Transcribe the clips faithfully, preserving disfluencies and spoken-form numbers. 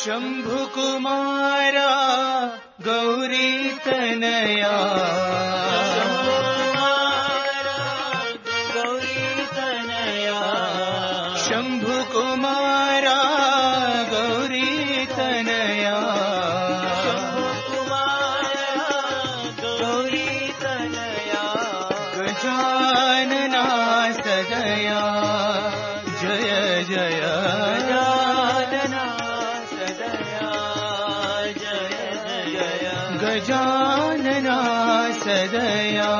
शंभुकुमार गौरी तनया शंभुकुमार गौरी तनया गौरी तनया गजानना सदया जय जय गजानना सदया जय जय गजानना सदया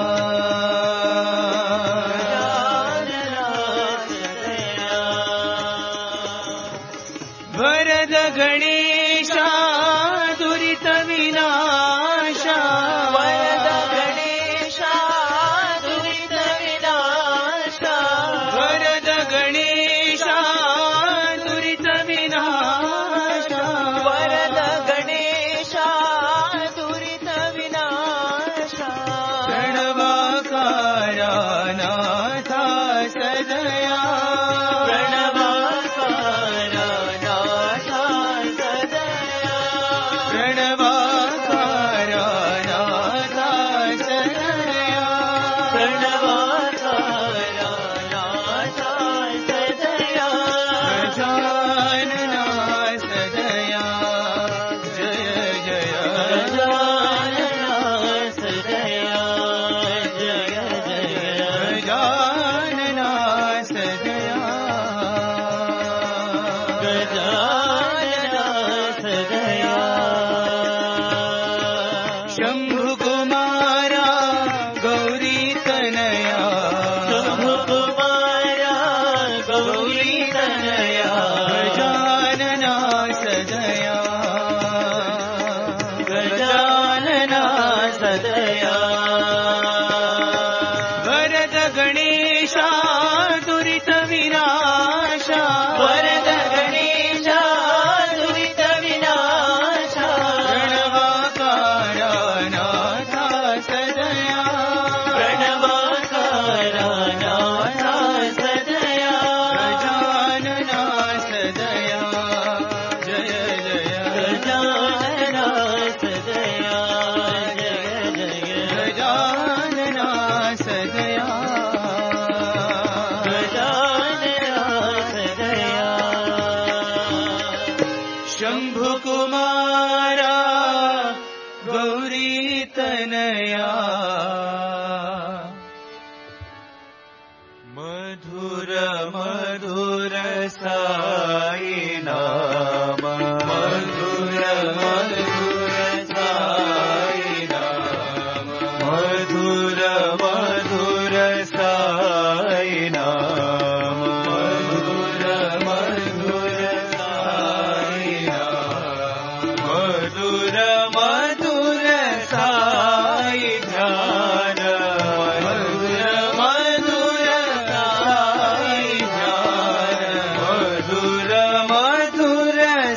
वरद गणेशा दुरित विनाशा वरद गणेशा दुरित विनाशा वरद गणेशा दुरित विनाशा वरद गणेशा दुरित विनाशा प्रणवाकारा नाथा सदया वरद गणेशा दुरित विनाशा वरद गणेशा दुरित विनाशा प्रणवाकारा नाथा सदया प्रणवाकारा नाथा सदया गजानना सदया जय जय गजानना सदया गजानना सदया गजानना सदया शंभुकुमार गौरी तनया मधुर मधुर साई नाम मधुर मधुर साई नाम मधुर मधुर साई नाम मधुर मधुर साई नाम मधुर मधुर साई ध्यान मधुर मधुर साई ध्यान मधुर मधुर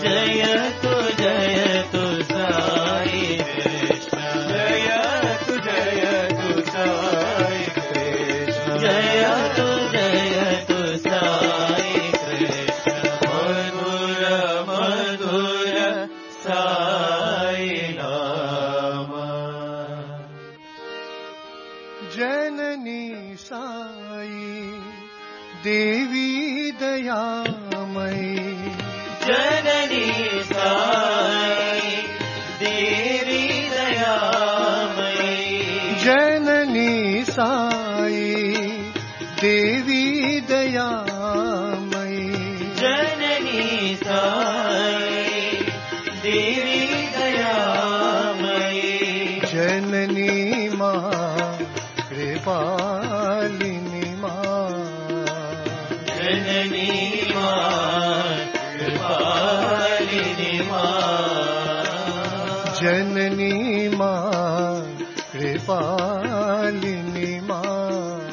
जयतु जयतु साई कृष्ण जयतु जयतु साई कृष्ण जयतु जयतु साई कृष्ण मधुर मधुर साई नाम जननी साई देवी दयामयी जननी साई देवी दयामयी जननी साई देवी दयामयी जननी साई देवी दयामयी जननी माँ कृपालिनी माँ जननी माँ कृपालिनी माँ जननी माँ कृपालिनी माँ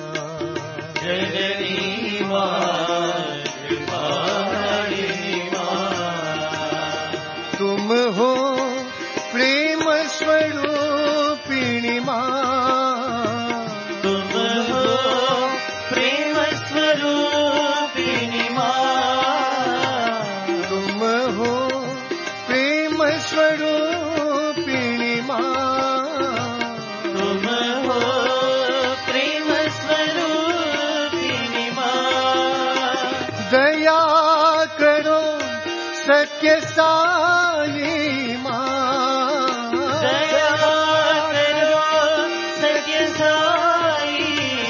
जननी माँ कृपालिनी माँ तुम हो प्रेम स्वरूपिणी माँ तुम हो प्रेम स्वरूपिणी माँ तुम हो प्रेम स्वरूपिणी माँ तुम हो प्रेम स्वरूपिणी माँ दया करो सत्य साई माँ दया करो सत्य साई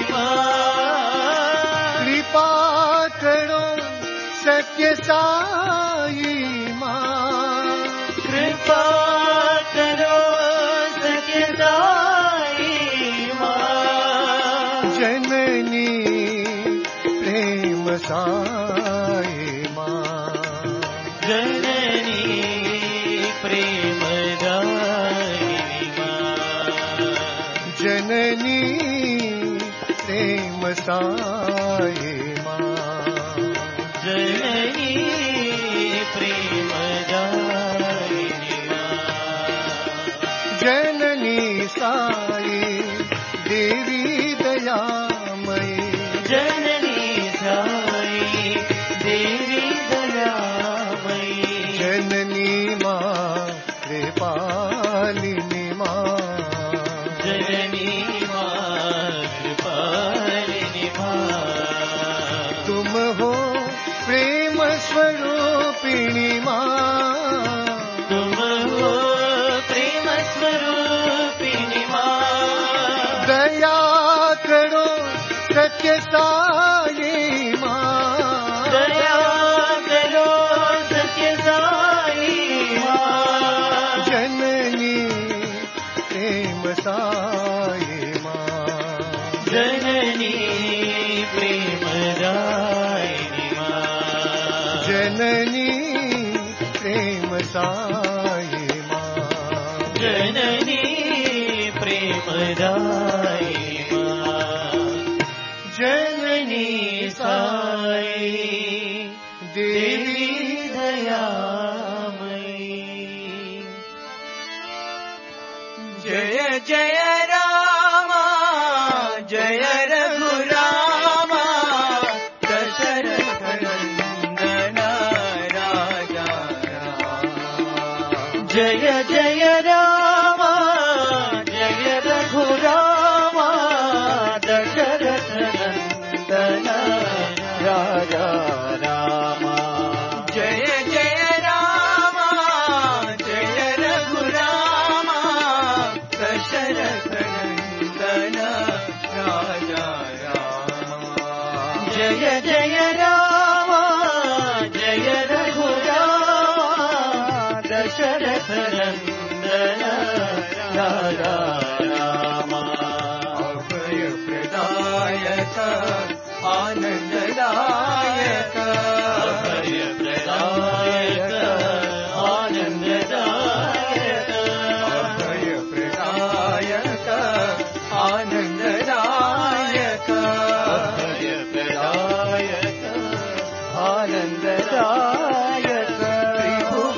माँ कृपा करो सत्य साई माँ कृपा करो सत्य साई माँ जननी प्रेम साई माँ जननी प्रेमदायिनी माँ जननी प्रेम साई माँ जननी प्रेमदायिनी माँ जननी साई देवी दयामयी जननी साई देवी दयामयी जननी माँ कृपालिनी माँ जननी माँ कृपालिनी माँ तुम हो प्रेम स्वरूपिणी माँ तुम हो प्रेम स्वरूपिणी माँ दया करो सत्य साई माँ दया करो सत्य साई माँ जननी प्रेम साई माँ जननी प्रेमदायिनी माँ जननी प्रेम साई माँ जननी प्रेमदायिनी माँ जननी साई देवी दयामयी जय जय राम जय रघुराम दशरथ नंदन राजा राम जय जय राम जय रघुराम दशरथ नंदन राजा राम जय जय राम जय रघुराम दशरथ नंदन राजा राम जय जय राम जय रघुराम दशरथ नंदन राजा राम अभय प्रदायक आनंददायक अभय प्रदायक आनंददायक अभय प्रदायक आनंददायक अभय प्रदायक आनंददायक त्रिभुवन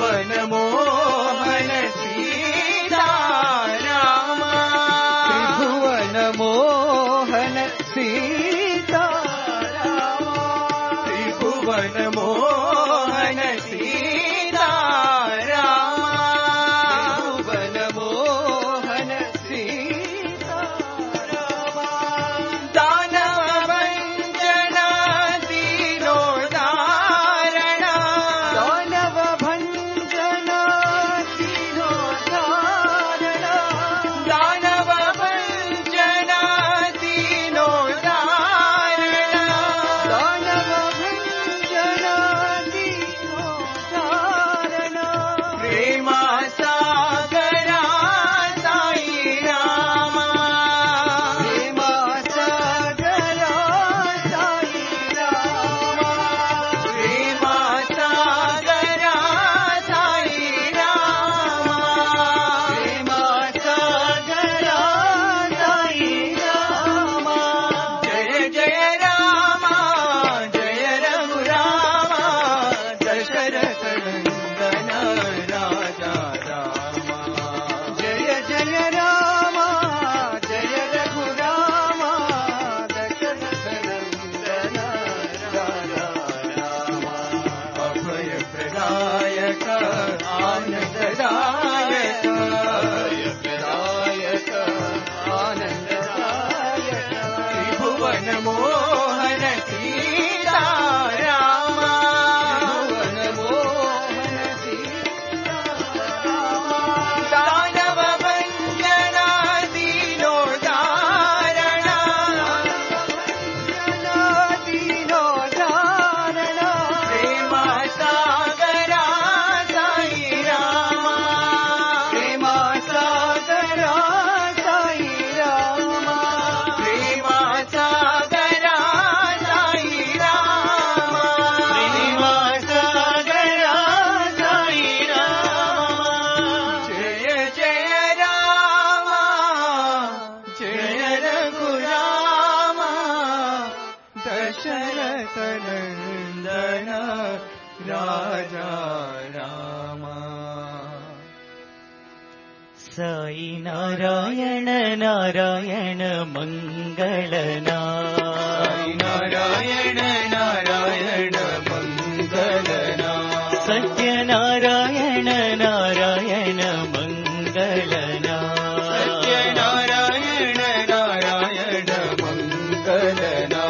साई नारायण नारायण मंगलना, साई नारायण नारायण मंगलना, सत्य नारायण नारायण मंगलना, सत्य नारायण नारायण मंगलना,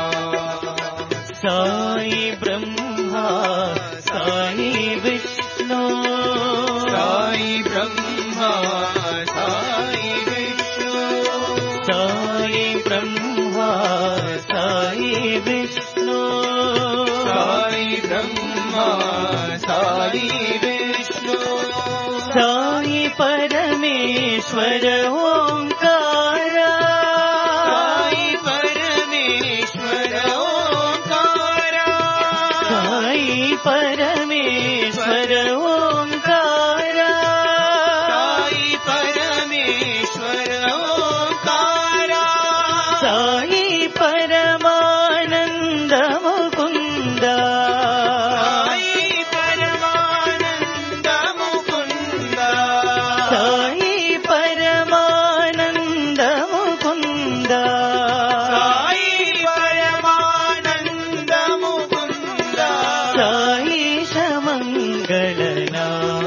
साई ब्रह्मा साई विष्णु, साई ब्रह्मा साई विष्णु, साई ब्रह्मा साई विष्णु, साई ब्रह्मा साई विष्णु, साई परमेश्वर ओंकार, साई परमेश्वर ओंकार, साई परमेश्वर ओंकार, साई परमेश्वर ओंकार, साई परमानंद मुकुंद, साई परमानंद मुकुंद, साई परमानंद मुकुंद, साई परमानंद मुकुंद, साई शमंगलना,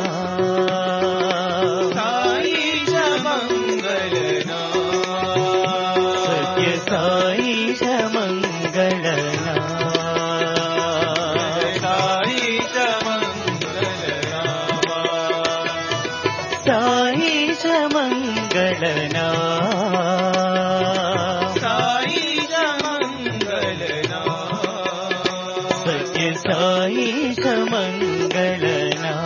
साई शमंगलना, सत्य साई शमंगलना, साई शमंगलना, साई शमंगलना, साई शमंगलना, सत्य साई शमंगलना,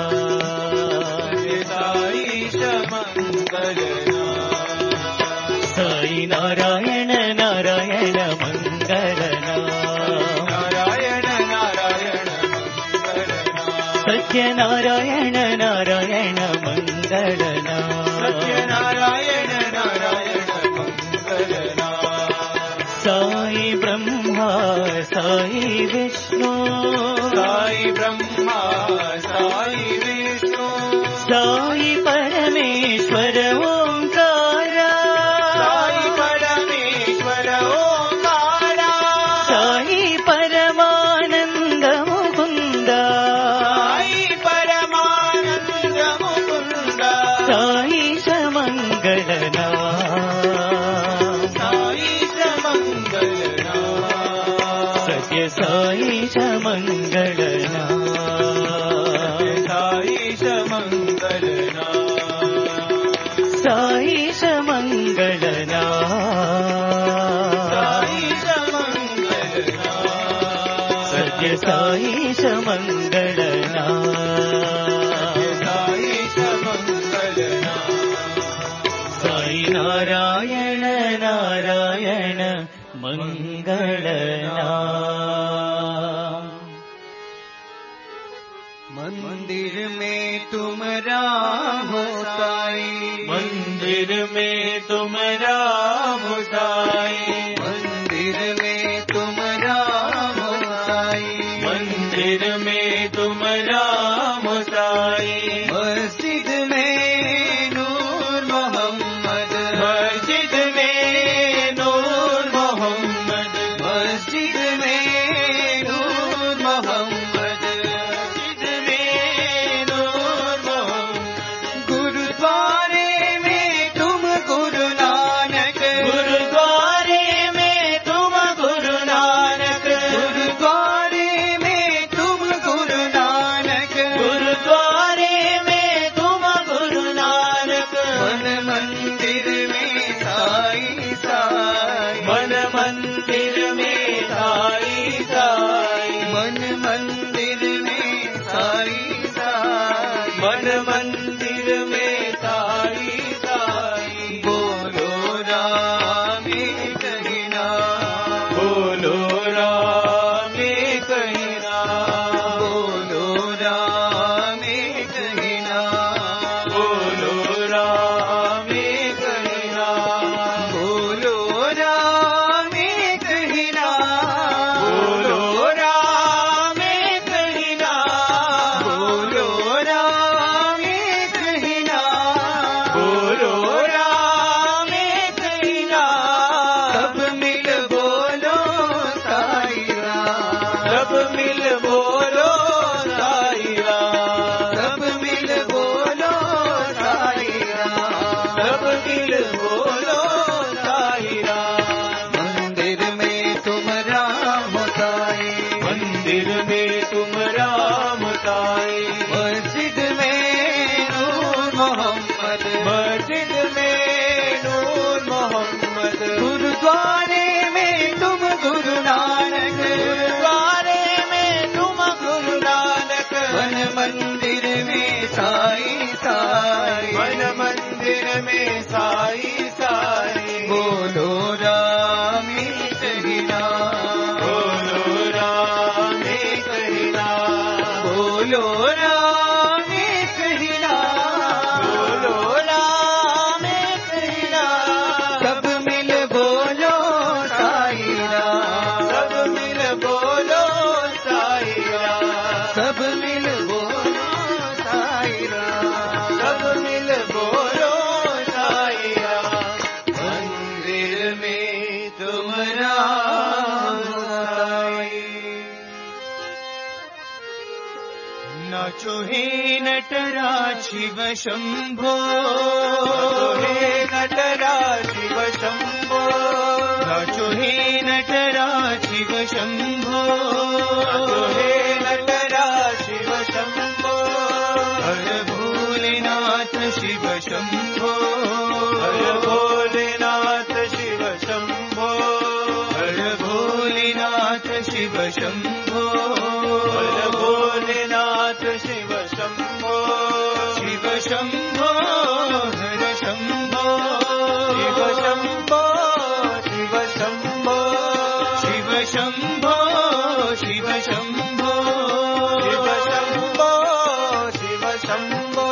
साई शमंगलना, साई नारायण नारायण मंगलना, नारायण नारायण मंगलना, सत्य नारायण नारायण मंगलना, सत्य नारायण नारायण मंगलना, साई ब्रह्मा साई विष्णु, साई ब्रह्मा साई विष्णु, साई परमेश्वर ओंकार, साई परमेश्वर ओंकार, साई परमानंद मुकुंद, साई परमानंद मुकुंद, साई शमंगलना, साई शमंगलना, सत्य साई शमंगलना, साई शमंगलना, साई शमंगलना, साई शमंगलना, सत्य साई शमंगलना, साई शमंगलना, साई नारायण नारायण मंगलना। मंदिर में तुम राहो साई, मंदिर में तुम राम साई, मंदिर में तुम राहो साई, मंदिर में तुम राम साई, मस्जिद में नूर मोहम्मद, मस्जिद में नूर मोहम्मद, मस्जिद में नूर मोहम्मद, मस्जिद में नूर मोहम्मद, गुरुद्वारे में तुम गुरु नानक, गुरुद्वारे में तुम गुरु नानक, गुरुद्वारे में तुम गुरु नानक, गुरुद्वारे में तुम गुरु नानक, मन मंदिर में साई साई, मन मंदिर में साई साई, मन मंदिर में साई साई, मन मंदिर में साई साई, बोलो राम एक ही नाम, बोलो राम एक ही नाम, बोलो राम एक ही नाम, बोलो राम एक ही नाम, बोलो राम एक ही नाम, बोलो राम एक ही नाम, बोलो राम एक मोहम्मद, मस्जिद में नूर मोहम्मद, गुरुद्वारे में तुम गुरु नानक, गुरुद्वारे में तुम गुरु नानक, वन मंदिर में साई साई, मन मंदिर में साई साई, बोलो राम एक ही नाम, बोलो राम एक ही नाम, बोलो राम एक ही नाम, बोलो राम एक ही नाम, सब मिल बोलो साई राम, सब मिल बोलो साई राम, सब मिल बोलो साई राम, सब मिल बोलो साई राम, मंदिर में तुम राम साई। नाचो हे नटराज शिव शंभो, हे नटराज शिव शंभो, नाचो हे नटराज शिव शंभो, हे नटराज शिव शंभो, हर भोलेनाथ शिव शंभो, हर भोलेनाथ शिव शंभो, हर भोलेनाथ शिव शंभो, हर भोलेनाथ शिव शंभो, शिव शंभो हर शंभो, शिव शंभो, शिव शंभो, शिव शंभो शिव शंभो, शिव शंभो, शिव शंभो,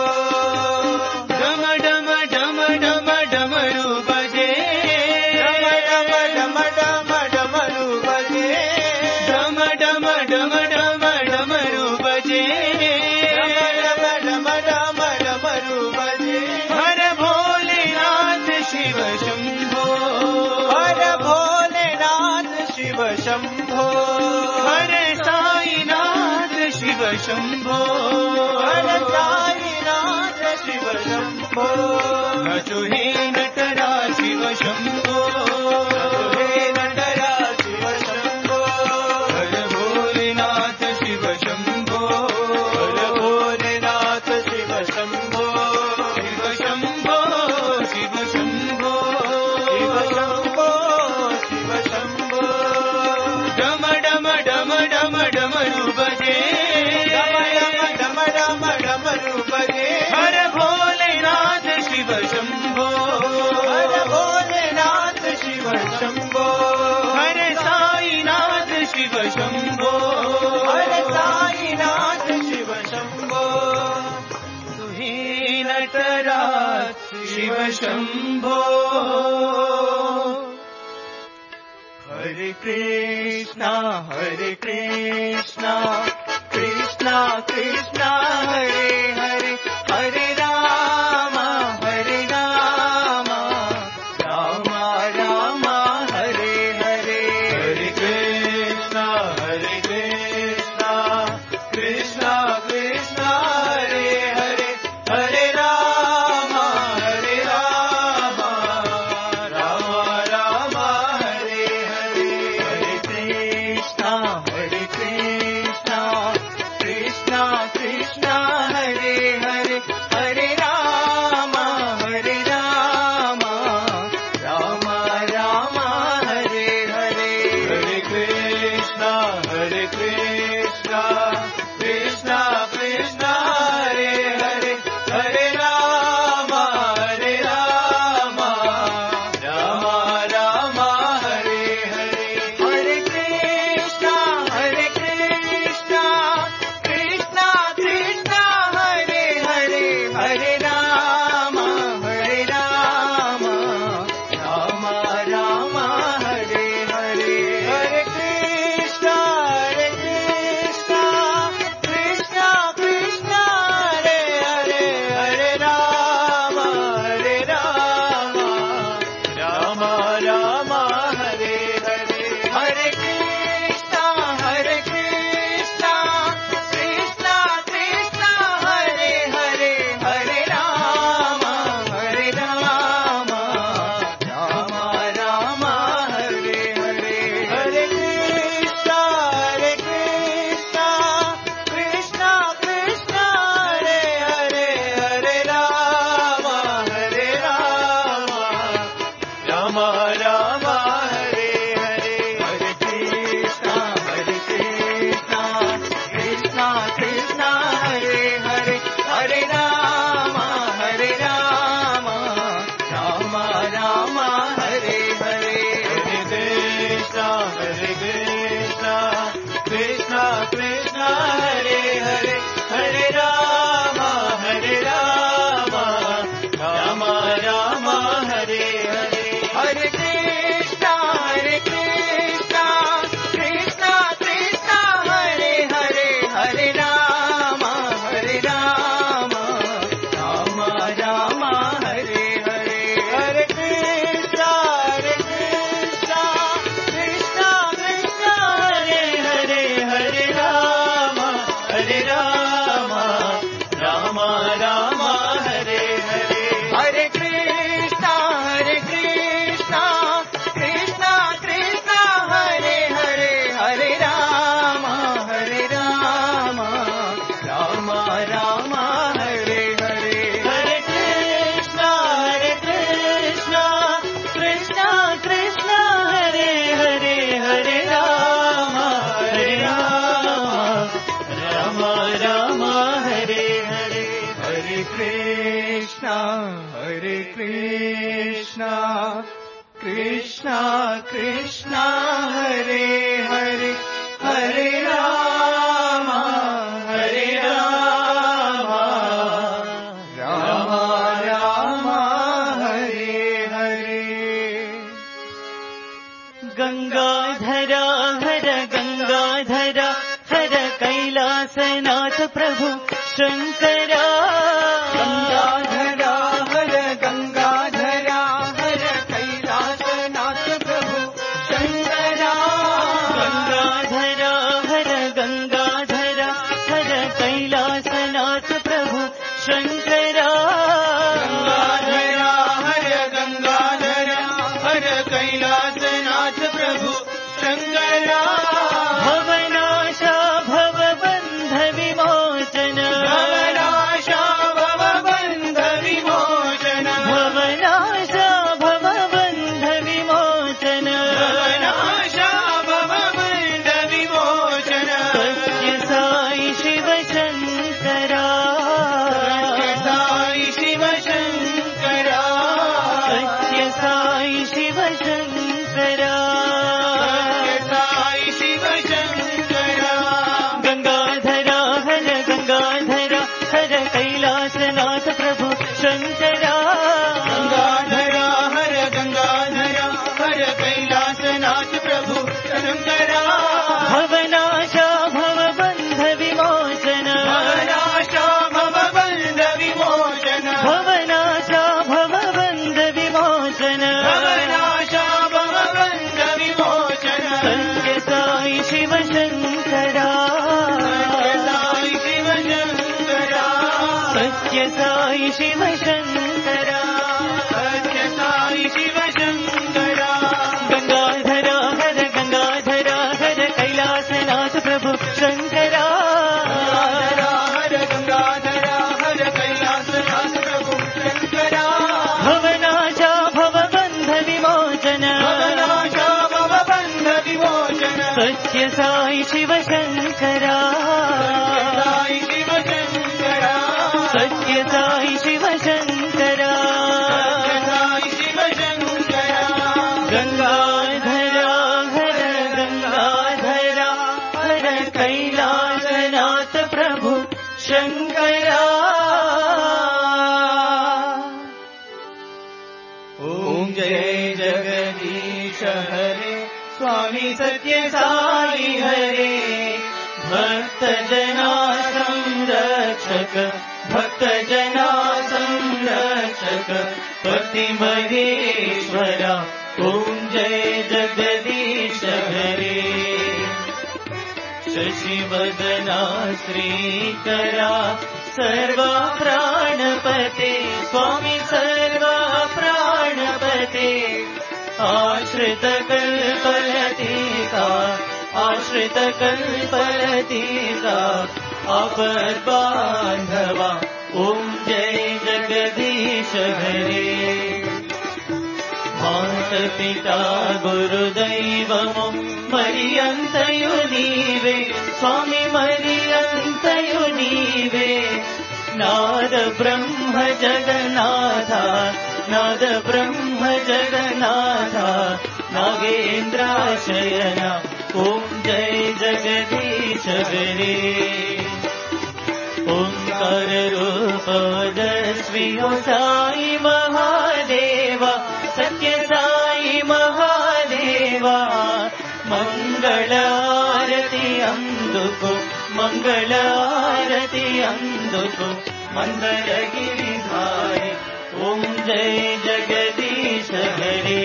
डम डम डम डम डमरू बजे, डम डम डम डम डमरू बजे, डम डम डम डम डमरू बजे, डम डम डम डमरू बजे, हर भोलेनाथ शिव शंभो, हर भोलेनाथ शिव शंभो, हर साईनाथ शिव शंभो, हर साईनाथ शिव शंभो, नाचो हे नटराज शिव शंभो, हे नटराज शिव शंभो, हर भोलेनाथ शिव शंभो, हर भोलेनाथ शिव शंभो, शिव शंभो शिव शंभो, शिव शंभो, शिव शंभो, डम डम डम डम डमरू बजे, डम डम डम डम डमरू बजे, हर भोलेनाथ शिव शंभो, हर भोलेनाथ शिव शंभो, हर साईनाथ शिव शंभो, हर साईनाथ शिव शंभो, तुहे नटराज शिव शंभो। हरे कृष्णा हरे कृष्णा कृष्णा कृष्णा हरे हरे, हरे रामा हरे रामा रामा रामा हरे हरे, हरे कृष्णा हरे कृष्णा कृष्णा कृष्णा हरे हरे, हरे रामा हरे रामा रामा रामा हरे हरे, हरे कृष्णा हरे कृष्णा कृष्णा कृष्णा हरे राम हरे हरे हरे कृष्णा हरे कृष्णा कृष्णा कृष्णा हरे हरे हरे राम हरे राम राम राम हरे हरे हरे कृष्णा हरे कृष्णा कृष्णा कृष्णा हरे हरे हरे राम हरे राम राम राम हरे हरे हरे कृष्णा हरे कृष्णा कृष्णा कृष्णा हरे हरे हरे राम हरे राम राम राम हरे हरे गंगाधरा हर गंगाधरा हर कैलासनाथ प्रभु शंकरा गंगाधरा हर गंगाधरा हर कैलासनाथ प्रभु शंकरा गंगाधरा हर गंगाधरा हर कैलासनाथ प्रभु शंकरा गंगाधरा हर गंगाधरा हर कैलासनाथ प्रभु शंकरा भवनाशा भवबंध विमोचन भवनाशा भवबंध विमोचन भवनाशा भवबंध विमोचन भवनाशा भवबंध विमोचन सत्य साई शिव शंकरा सत्य साई शिव शंकरा सत्य साई शिव शंकरा साई शिव शंकरा गंगाधरा हर गंगाधरा हर कैलासनाथ प्रभु शंकरा गंगाधरा हर गंगाधरा हर कैलासनाथ प्रभु शंकरा भवनाशा भवबंध विमोचन भवनाशा भवबंध विमोचन भवनाशा भवबंध विमोचन भवनाशा भवबंध विमोचन सत्य साई शिव शंकरा सत्य साई शिव शंकरा सत्य साई शिव शंकरा गंगाधरा हर गंगाधरा हर कैलासनाथ प्रभु शंकरा हर गंगाधरा हर कैलासनाथ प्रभु शंकरा भवनाशा भवबंध विमोचन भवनाशा भवबंध विमोचन सत्य साई शिव शंकरा साई शिव शंकरा सत्य साई शिव शंकरा साई शिव शंकरा गंगाधरा हर गंगाधरा हर कैलासनाथ प्रभु शंकरा ओम जय जगदीश हरे स्वामी सत्य साई हरे भक्त जना संरक्षक भक्त जना संरक्षक पतिमहेश्वरा ओम जय जगदीश हरे शशिवदना श्रीकरा सर्वा प्राणपते स्वामी सर्वा प्राणपते आश्रित कल्पलतिका आश्रित कल्पलतिका अपर बांधवा ओम जय जगदीश हरे मात पिता गुरुदैवमु मरियंतयु नीवे स्वामी मरियंतयु नीवे नाद ब्रह्म जगन्नाथा नाद ब्रह्म जगन्नाथा नागेन्द्राशयना ओम जय जगदीश हरे ओंकार रूप दस्वियो साई महादेवा सत्य साई महादेवा मंगल आरती अंदुको मंगल आरती अंदुको मंदर गिरिधारी ओम जय जगदीश हरे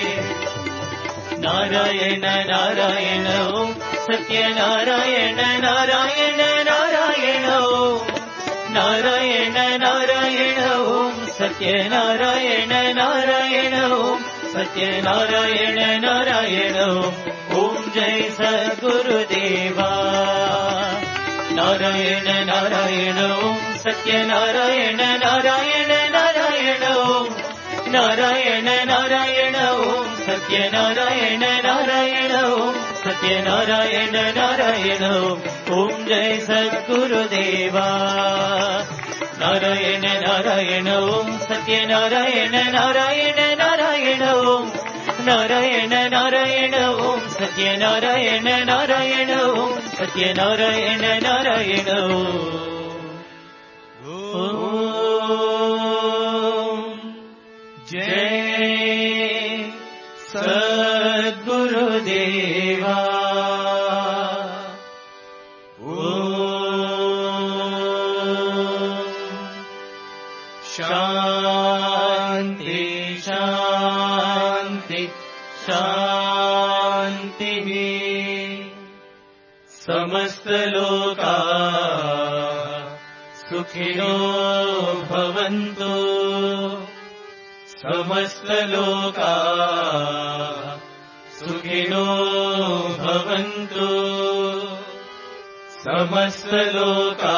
नारायण नारायण ओम सत्य नारायण नारायण नारायण ओम नारायण नारायण ओम सत्यनारायण नारायण ओम सत्यनारायण नारायण ओम जय सद्गुरुदेवा नारायण नारायण ओम सत्यनारायण नारायण नारायण ओम नारायण नारायण ओम सत्यनारायण नारायण ओम सत्यनारायण नारायण ओम जय सद्गुरुदेवा नारायण नारायण ओम सत्यनारायण नारायण नारायण ओम नारायण नारायण ओम सत्यनारायण नारायण ओम सत्यनारायण नारायण ओम जय सद्गुरुदेवा शांति शांति शांति समस्त लोका सुखिनो भवन्तु समस्त लोका सुखिनो भवन्तु समस्त लोका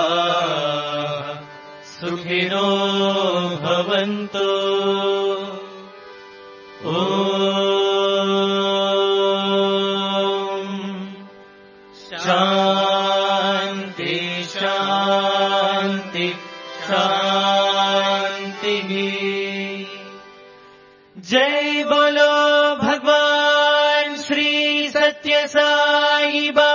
सुखिनो भवन्तु ओम शांति शांति शांति जय बोलो भगवान श्री सत्य साई बाबा